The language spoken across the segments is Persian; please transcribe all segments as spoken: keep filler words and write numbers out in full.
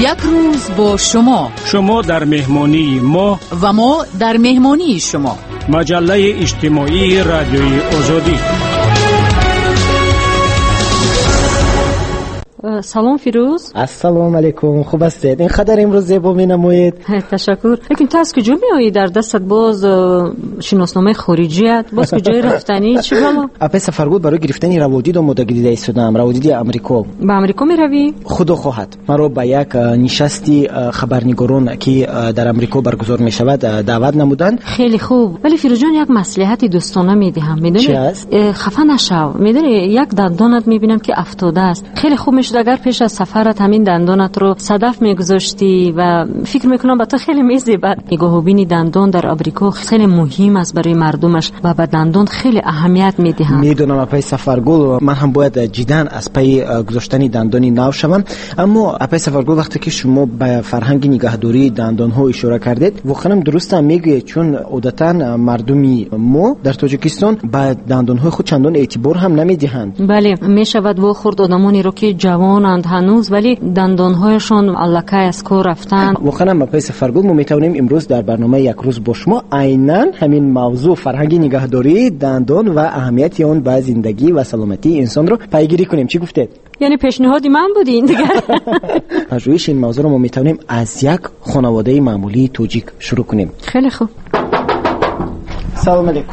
یک روز با شما، شما در مهمانی ما و ما در مهمانی شما. مجله اجتماعی رادیوی آزادی. سلام فیروز. السلام علیکم. خوب هستید؟ این خبر امروز زیبا می‌نمایید. تشکر. لیکن تو از کجا میایی؟ در دستت باز شناسنامه خارجیت، باز کجای رفتنی؟ چی بالا؟ اپی سفرگود برای گرفتن روادید و مدگیری ایستادم. روادید آمریکا. به آمریکا میروی؟ خدا خواهد مرا به یک نشستی خبرنگاران که در آمریکا برگزار میشود دعوت نمودند. خیلی خوب. ولی فیروز جان یک مصلحت دوستانه میدهم. میدونی؟ چی است؟ خفه نشو. میدونی یک دندانت میبینم که افتاده است. خیلی خوب میشد اگر پیش از سفرت همین دندانت رو صدف میگذاشتی و فکر میکنم با تو خیلی میزیبد. نگاه بینی دندان در آمریکا خیلی مهم است برای مردمش و به دندان خیلی اهمیت میدهند. میدونم اپی سفرگل من هم باید جدا از پی گذاشتن دندانی نو شوم، اما اپی سفرگل وقتی که شما به فرهنگ نگهداری دندان ها اشاره کردید واقعا درست هم میگه، چون عادتا مردمی ما در تاجیکستان به دندان های خود چندان اعتبار هم نمیدهند. بله میشود و خرد آدمانی رو که جوانند هنوز ولی دندانهایشان الکه از کار رفتن. واقعا ما پس فرگل ما میتونیم امروز در برنامه یک روز با شما عیناً همین موضوع فرهنگ نگهداری دندان و اهمیت آن به زندگی و سلامتی انسان رو پیگیری کنیم. چی گفتید؟ یعنی پیشنهادی من بودی این دیگه؟ پژوهش این موضوع رو ما میتونیم از یک خانواده معمولی توجیک شروع کنیم. خیلی خوب. سلام علیکم.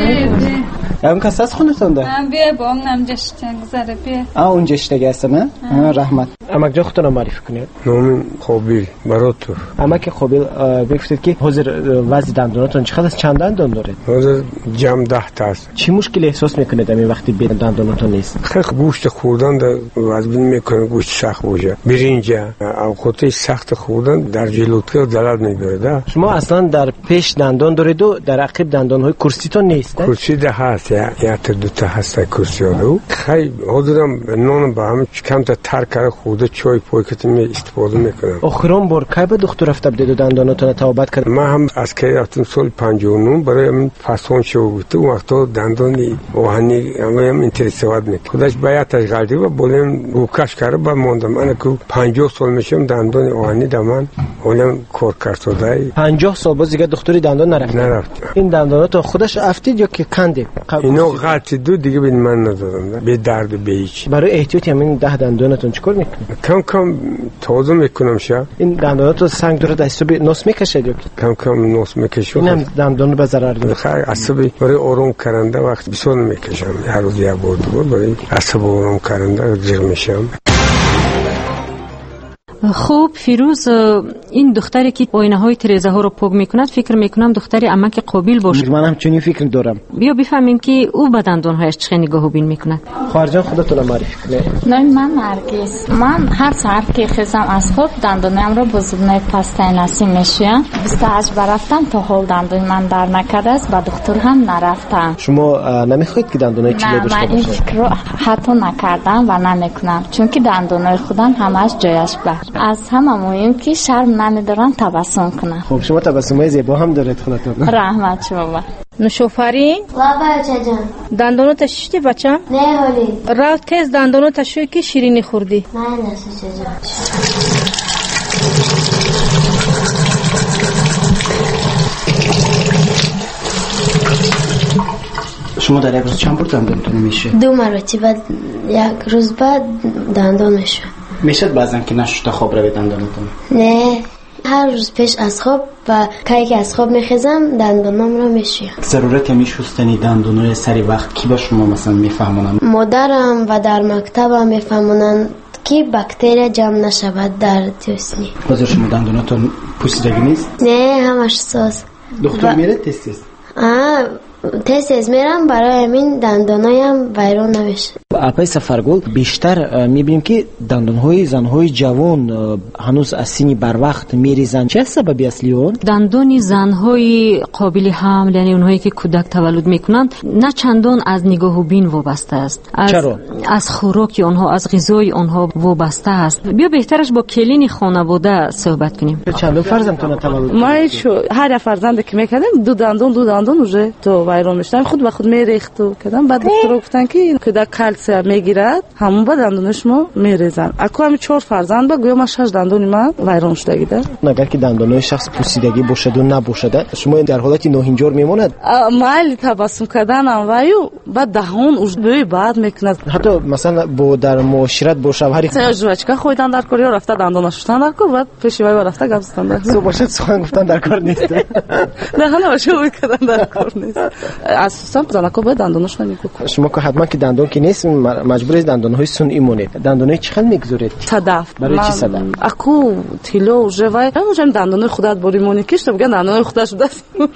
اون کس از خونتون ده؟ من بیا با هم نمجشتن گذاره بیا. آه اون جشتگه است نه؟ رحمت. اما جا خودتون معرفی کنید. نام خوبیل براتو. اما که خوبیل بگفتید که حاضر وضع دنداناتون چقدر از چند دندان دارید؟ حاضر جمع ده تا است. چی مشکلی احساس میکنید همین وقتی به دنداناتون نیست؟ خیلی گوشت خوردن در وزن میکنه، گوشت سخت باشه. برنجه اوقات سخت خوردن در جلوتکه ضرر میبره. شما اصلا در پیش دندان دارید و در عقب دندانهای کرسیتون نیست؟ کرسی ده هست یا تا دو تا هست کرسی رو. خیلی حاضرم نان با هم کم تا تر کرده خورده چای پاکت می استفاده میکنم. آخرین بار کی به دکتر رفته بودید دنداناتون تابت کرد؟ من هم از که رفتم سال پنجاه و نه برای من فاسون شو بود. اون وقتا دندانی آهنی هم اینترسواد میکرد. خودش بیاتش گردی و بولم روکش کرده با موندم. من که پنجاه سال میشم دندان آهنی دامن اولم کار کرده. پنجاه سال باز دیگه دکتری دندان نرفت. نرفت. این دنداناتون خودش افتید یا که کندید؟ اینو قطع دو دیگه بین من ندادم. به درد به هیچ. برای احتیاط همین ده دندانتون چیکار میکنید؟ کم کم تازه میکنم شا. این دنداناتون سنگ داره دستو به نس میکشید یا کم کم نس میکشم. اینم دندون رو به ضرر میده. خیلی عصبی برای آروم کردن وقت بسیار میکشم. هر روز یک بار دو بار برای عصب آروم کردن جر میشم. خوب فیروز، این دختری که آینه های تریزه ها رو پاک میکند فکر میکنم دختری عمک قابیل باشه. من هم چنین فکر دارم. بیا بفهمیم که او به دندان هایش چه نگاه و بین میکند. خواهر جان خودتون رو معرفی کنید. نام من نرگس. من هر ساعت که خیزم از خواب دندانم رو با زبنه پاستای نسی میشویم. بیست و هشت بار رفتم تا حال دندان من در نکرده است، با دکتر هم نرفتم. شما نمیخواید که دندانای چیله داشته باشه؟ من این فکر رو حتی نکردم و نمیکنم، چون که دندانای خودم همش جایش بر. از همه مهم که شرم نمیدارن تبسم کنن. خب شما تبسمای زیبا هم دارید خودتون. رحمت شما. نوشوفرین لا بچه جان. دندانو ششتی بچه؟ نه حالی. راه تیز دندانو تشوی که شیرینی خوردی؟ نه نه بچه جان. شما در یک روز چند بار دندانتون میشه؟ دو مرتبه بعد یک روز بعد دندان میشه. میشه بعضن که نشسته خواب روی دندانتون؟ نه، هر روز پیش از خواب و کی که از خواب میخیزم دندانم رو میشویم. ضرورت میشستنی دندانای سری وقت کی با شما مثلا میفهمونن؟ مادرم و در مکتبم میفهمونن که باکتری جمع نشود در دستنی. حاضر شما دنداناتون پوسیدگی نیست؟ نه همش ساز. دکتر و... میره تست است؟ آه تست از میرم برای همین دندانایم ویرون نمیشه. اپای سفرگل بیشتر میبینیم که دندانهای زنهای جوان هنوز از سنی بر وقت میریزن. چه سببی اصلی اون؟ دندان زنهای قابل حمل، یعنی اونهایی که کودک تولد میکنند، نه چندان از نگاه و بین وابسته است. از چرا؟ از خوراک اونها، از غذای اونها وابسته است. بیا بهترش با کلین خانواده صحبت کنیم. چند فرزندتون تولد؟ ما شو هر فرزند که میکردم دو دندون دو دندون уже تو ویران میشدن، خود به خود میریخت و کردم. بعد دکتر گفتن که کودک کلسیم که میگیرد همون با دندون شما میریزن. اکو همین چهار فرزند با گویا ما شش دندون من ویران شده گیده. اگر که دندانهای شخص پوسیدگی باشد و نباشد شما در حالت نوهینجور میماند. مایل تبسم کردن هم وایو بعد دهان اوجدوی بعد میکند. حتی مثلا با در معاشرت با شوهری سیاجوچکا خودتان در کار یا رفته دندانش شستن در کار بعد پیشوای رفته گفتن در سو باشد سخن گفتن در کار نیست. نه حالا شو میکردن در کار نیست. اساسا زنکو باید دندانش نمیگو. شما که حتما که دندان که نیست مجبور است دندانهای سنئی مونید. دندانهای چی خیلی میگذارید؟ صدف. برای چی صدف؟ اکو تیلو ژوای همون دندانهای خودت بری مونی کیش بگن دندانهای خودت شده.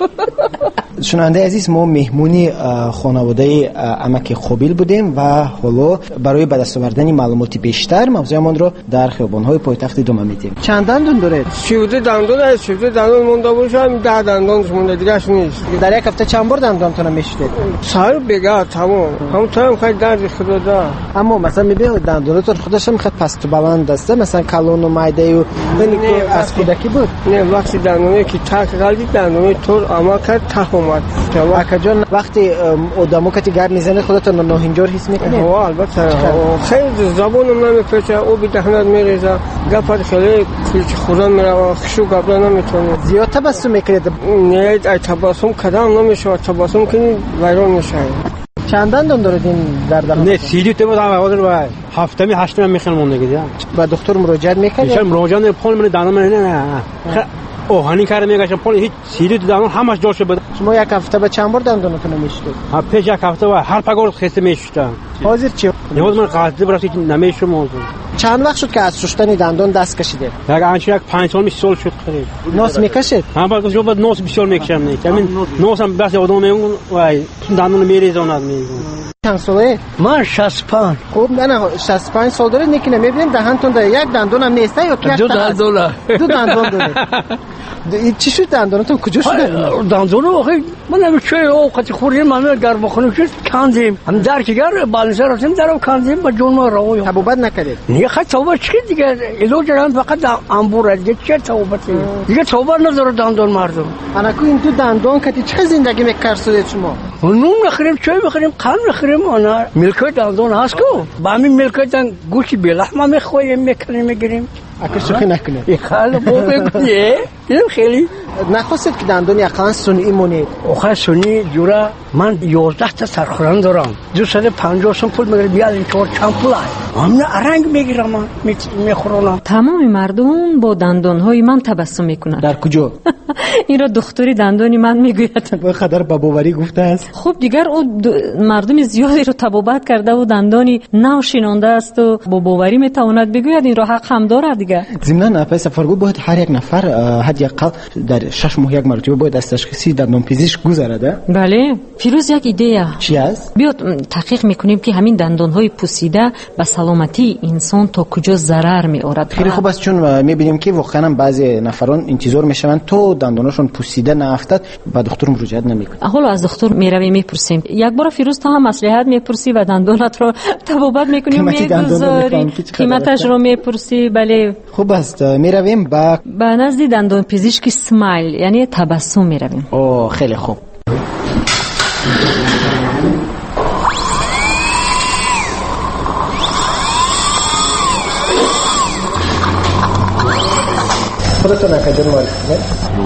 شنونده عزیز ما مهمونی خانواده عمک خوبیل بودیم و حالا برای به دست آوردن معلومات بیشتر موضوعمان رو در خیابان‌های پایتخت ادامه میدیم. چند دندون داره؟ شیوده دندون است، شیوده دندون مونده باشه هم ده دندونش مونده دیگه‌اش نیست. در یک هفته چند بار دندانتون میشید؟ سال بگا تمام. هم تو هم خیلی درد خدا داره. اما مثلا میبینید دندونتون خودش هم خیلی پست و بلند است، مثلا کلون و معده و از کودکی بود. نه وقتی دندونی که تاک غلطی دندونی طور اما کرد تخ اومد. اکا جان وقتی آدمو که گرد میزنه خودتون نوهینجور حس میکنید؟ وا البته خیلی زبونم نمیپیچه او بی دهنت میریزه گپت خیلی کلچ خوران میره خشو قبلا نمیتونه. زیاد تبسم میکنید؟ نه ای تبسم کدام نمیشه تبسم کنی ویران میشه. چند دندون دارید این در دهان؟ نه سیلی تو بود هم و هفتمی هشتمی میخوام مونده دیگه. با دکتر مراجعت میکنید؟ چرا مراجعت نه پول من دندون نه نه. اوهانی کار میگه پول هیچ سیلی تو دندون همش جاش بود. شما یک هفته به چند بار دندونتون میشید؟ ها پیش یک هفته و هر پگور خسته میشدم. حاضر چی؟ نیاز من قاعده برای نمیشم موضوع. چند وقت شد که از شستن دندون دست کشیده؟ یک انچه یک پنج سال میشه سال شد خرید. ناس میکشید؟ هم باید جو بعد ناس بسیار میکشم نه. همین ناس هم بس آدم میون وای دندون میریزوند میگم. چند ساله؟ من شصت و پنج. خوب نه نه شصت و پنج سال داره نیکی نمیبینیم دهنتون داره یک دندون هم نیسته یا یک دو دندون دو دندون داره. چی شد دندونتون کجا شده؟ دندون آخه من نمیشه اوقات خوری من گرم خونه شد کندیم هم در که گر بالنسه رفتیم درو کندیم با جون ما رو توبت نکردید؟ نه خیلی توبت چی دیگه ایلو جران فقط انبوره دیگه چه توبتی دیگه توبت نداره دندون مردم. انا کو این دو دندون کتی چه زندگی میکرسید شما؟ نون نخریم چای بخریم قند نخریم انا ملکای دندون هست کو با همین ملکای گوشت بلحمه میخوریم میکنیم میگیریم. اگه شوخی نکنه. خیلی خوبه کنیه. اینم خیلی. نخواستید که دندون یقان سنئی مونید؟ آخه سنئی جورا من یازده تا سرخوران دارم. دویست و پنجاه سوم پول میگیرم بیاد این چهار چند پول است. من رنگ میگیرم من میخورم. تمام مردم با دندانهای من تبسم میکنند. در کجا؟ این را دکتری دندانی من میگوید. با خدر باباوری گفته است. خب دیگر او مردم زیادی رو تبابت کرده و دندانی نو شینانده است و باباوری میتواند بگوید این را حق هم داره دیگه. ضمن پس سفرگو باید هر یک نفر حداقل در شش ماه یک مرتبه باید از تشخیص دندان پزشک گذرده. بله فیروز یک ایده چی است؟ بیاد تحقیق میکنیم که همین دندانهای پوسیده به سلامتی انسان تا کجا ضرر میآورد. خیلی خوب است چون میبینیم که واقعا بعضی نفران انتظار میشوند تو دندانشون پوسیده نافتد با دکتر مراجعت نمیکنند. حالا از دکتر میرویم میپرسیم. یک بار فیروز تا هم مصلحت میپرسی و دندانت رو تبابت میکنیم میگذاری قیمتش رو میپرسی. بله خوب است میرویم با به نزد دندان پزشک اسمایل یعنی تبسم میرویم. اوه خیلی خوب. خودتون اکادر معرفی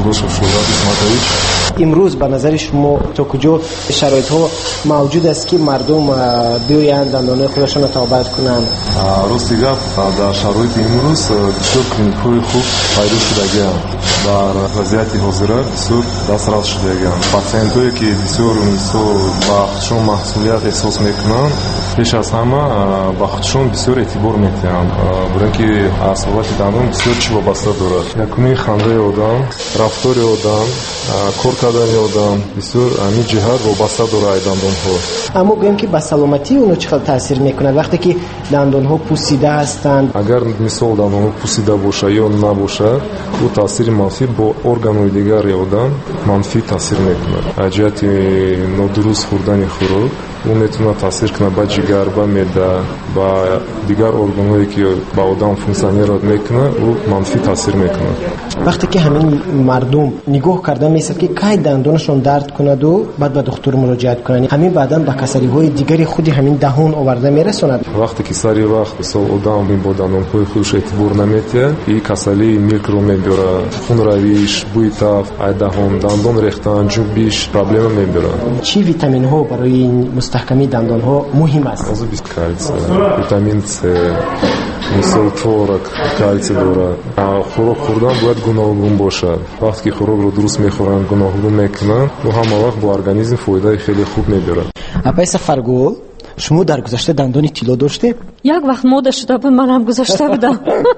امروز به نظر شما تا کجا شرایط ها موجود است که مردم بیایند دندانهای خودشان را تبابت کنند؟ راستی گپ در شرایط امروز بسیار کلینیک‌های خوب پیدا شدگی‌اند. در وضعیت حاضر بسیار دسترس شدگی‌اند. پاسینت‌هایی که بسیار بسیار با خودشون مسئولیت احساس میکنند پیش از همه با خودشون بسیار اعتبار میتیند برای اینکه اعصابات دندان بسیار چی وابسته دارد. یکمی خنده آدم، رفتار آدم، کار کردن آدم بسیار همین جهت وابسته دارد دندان ها. اما گویم که به سلامتی اونو چقدر تاثیر میکنه وقتی که دندان ها پوسیده هستند؟ اگر مثال دندان ها پوسیده باشه یا نباشه او تاثیر منفی با ارگان‌های دیگر آدم منفی تاثیر میکنه. جهت نادرست خوردن خوراک اون میتونه تاثیر کنه با جگر، با معده، با دیگر ارگان‌هایی که با آدم فونکسیونر میکنه و منفی تاثیر میکنه. وقتی که همین مردم نگاه کردن میسه که کی دندونشون درد کند و بعد به دکتر مراجعت کنن، همین بعداً به کسری‌های دیگری خودی همین دهان آورده میرسوند. وقتی که سری وقت سو آدم این با دندان‌های خودش اعتبار نمیده، این کسری میکرو میبره، خون رویش، بوی تاف، دهان، دندان ریختن، جوبیش پرابلم میبره. چی ویتامین ها برای مستحکمی دندان ها مهم است؟ از بیست کالسیوم، ویتامین سی، مثل تورک، کالسیوم داره. خوراک خوردن باید گوناگون باشه. وقتی که خوراک رو درست میخورن، گوناگون میکنن، و همه وقت با ارگانیسم فایده خیلی خوب میبره. آقای سفرگل، شما در گذشته دندان طلا داشته؟ یک وقت موده شده بود، من هم گذاشته بودم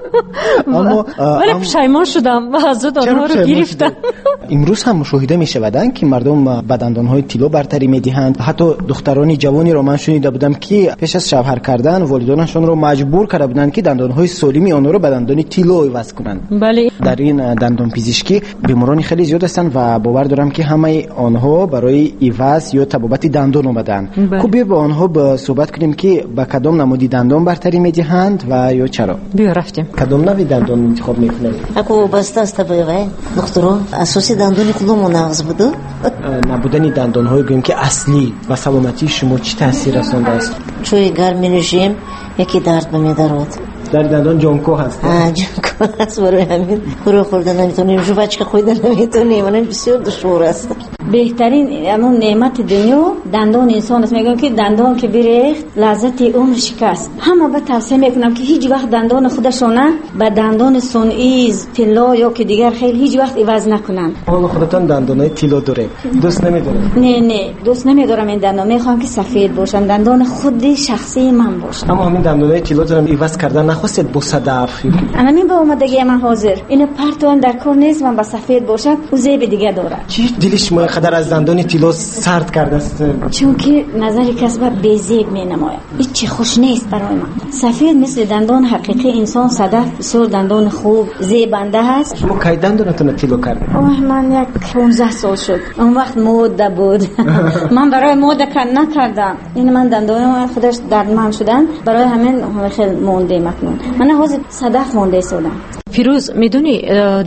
اما ولی پشیمان شدم و از آنها رو گرفتم. امروز هم مشاهده می شودند که مردم به دندانهای طلا برتری می دهند. حتی دختران جوانی را من شنیده بودم که پیش از شوهر کردن والدینشان را مجبور کرده بودند که دندانهای سالمی آنها را به دندان طلا عوض کنند. بله. در این دندان پزشکی بیماران خیلی زیاد هستند و باور دارم که همه آنها برای عوض یا تبابت دندان آمدند. خب بیا با آنها به صحبت کنیم که به کدام نمودی دندان برتری می دهند و یا چرا. بیا رفتیم. کدام نوع دندان انتخاب میکنند؟ اكو بس استبغي دكتور اساسي دندون کدوم ناقص بوده؟ نبودن دندان های گویم که اصلی و سلامتی شما چی تاثیر رسانده است؟ چوی گرمی رژیم یکی درد بمیدارد. در دندان جانکو هست. آه جانکو هست، برای همین برو خوردن نمیتونیم، جوبچه خوردن نمیتونیم، من بسیار دشوار است. بهترین همون نعمت دنیا دندان انسان است. میگم که دندان که بریخت لذت عمر شکست. همه به توصیه میکنم که هیچ وقت دندان خودشونه به دندان صنعی طلا یا که دیگر خیلی هیچ وقت عوض نکنن. حالا خودتون دندانای طلا داره، دوست نمیداره؟ نه نه دوست نمیدارم این دندان، میخوام که سفید باشن، دندان خودی شخصی من باشه. اما همین دندانای طلا دارم عوض کردن نخواستید با صدف؟ انا من با اومدگی من حاضر اینو پرتوان در کار نیست، من با سفید باشم و زیب دیگه داره. چی دلش ما قدر از دندان طلا سرد کرده است؟ چون که نظر کسب بی‌زیب می‌نماید، هیچ خوش نیست برای من. سفید مثل دندان حقیقی انسان، صدف بسیار دندان خوب زیبنده هست. شما کی دندانتون طلا کردید؟ اوه من یک پانزده سال شد، اون وقت موده بود. من برای موده کار نکردم، این من دندانم خودش دردمند شدن، برای همین خیلی مونده مکنون. من حاضر صدف مونده شدم. فیروز میدونی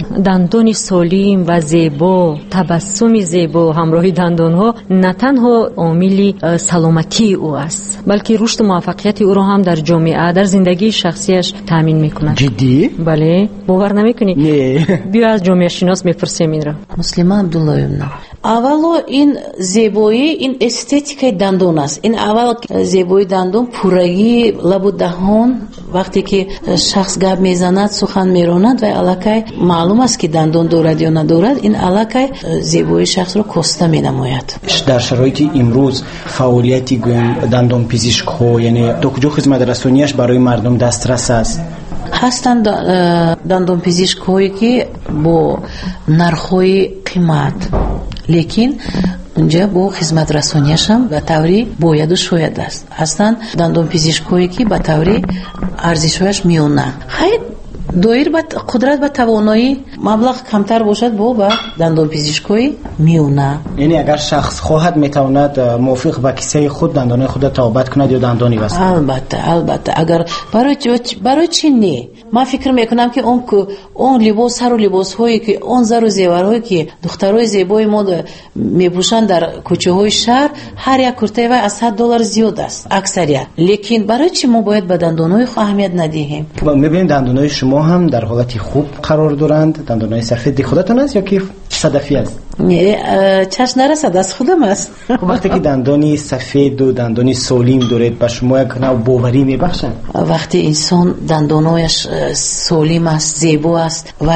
دندان سالم و زیبا، تبسم زیبا همراه دندان ها نه تنها عامل سلامتی او است، بلکه رشد و موفقیت او را هم در جامعه، در زندگی شخصیش تامین میکند. جدی؟ بله، باور نمیکنی؟ نه. بیا از جامعه شناس میپرسیم این را. مسلمه عبداللهیونا، اولو این زیبایی این استетیکای دندان است. این اول زیبایی دندان پورگی لب و دهان، وقتی که شخص گپ میزند سخن میراند و علاقه معلوم است که دندان دارد یا ندارد، این علاقه زیبایی شخص رو کاسته مینماید. در شرایط امروز فعالیتی گویم دندان پزشک ها یعنی تا کجا خدمت رسانیش برای مردم دسترس است؟ هستند دندان پزشک هایی که با نرخ‌های قیمت، لیکن اونجا با خدمت رسانیش هم به طوری باید و شاید است. هستند دندان پزشک هایی که به طوری ارزشش میونه. خیلی دایر با قدرت و توانایی مبلغ کمتر باشد با با دندان پزشکی میونه. یعنی اگر شخص خواهد میتواند موافق با کیسه خود دندان خود تبابت کند یا دندانی واسه؟ البته البته اگر برای برای چی نه، من فکر میکنم که اون اون لباس هر لباس هایی که اون زر و زیور هایی که دخترای زیبای ما میپوشن در کوچه های شهر، هر یک کرته و از صد دلار زیاد است اکثریت. لیکن برای چی ما باید به دندانای خود اهمیت ندهیم؟ میبینیم دندانای شما هم در حالت خوب قرار دارند. دندانای سفید خودتون است یا که صدفی است؟ نه، چشم نرسد از خودم است. وقتی که دندانی سفید و دندانی سالم دارید به شما یک نوع باوری میبخشند؟ وقتی انسان دندانایش سالم است، زیبا است و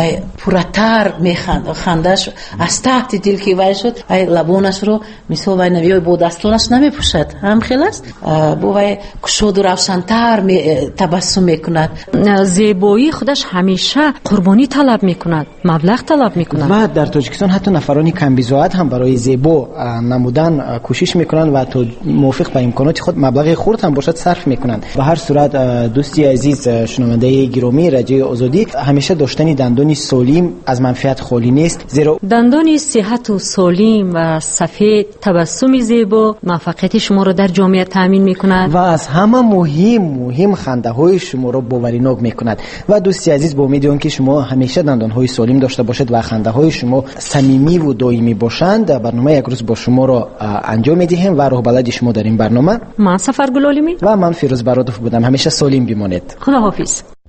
پرتر میخند، خندش از تحت دل که وای شد، ای لبانش رو مثل وای نوی با دستانش نمیپوشد، هم خیلی است با وای کشود و روشن‌تر تبسم میکند. زیبایی خودش همیشه قربانی طلب میکند، مبلغ طلب میکند. و در تاجیکستان حتی نفرانی کم بی‌زاحت هم برای زیبا نمودن کوشش میکنن و تو موافق به امکانات خود مبلغ خرد هم باشد صرف میکنن. به هر صورت دوستی عزیز شنونده گرامی رادیو آزادی، همیشه داشتن دندان سالم از منفعت خالی نیست، زیرا دندان صحت و سالم و سفید، تبسم زیبا موفقیت شما را در جامعه تامین میکند و از همه مهم مهم خنده های شما را باوریناک میکند. و دوستی عزیز، با امید که شما همیشه دندان های سالم داشته باشید و خنده های شما صمیمی و دائمی باشند. برنامه یک روز با شما را انجام میدهیم و راه بلد شما در این برنامه من سفرگل عالمی و من فیروز برادوف بودم. همیشه سالم بمانید. خداحافظ.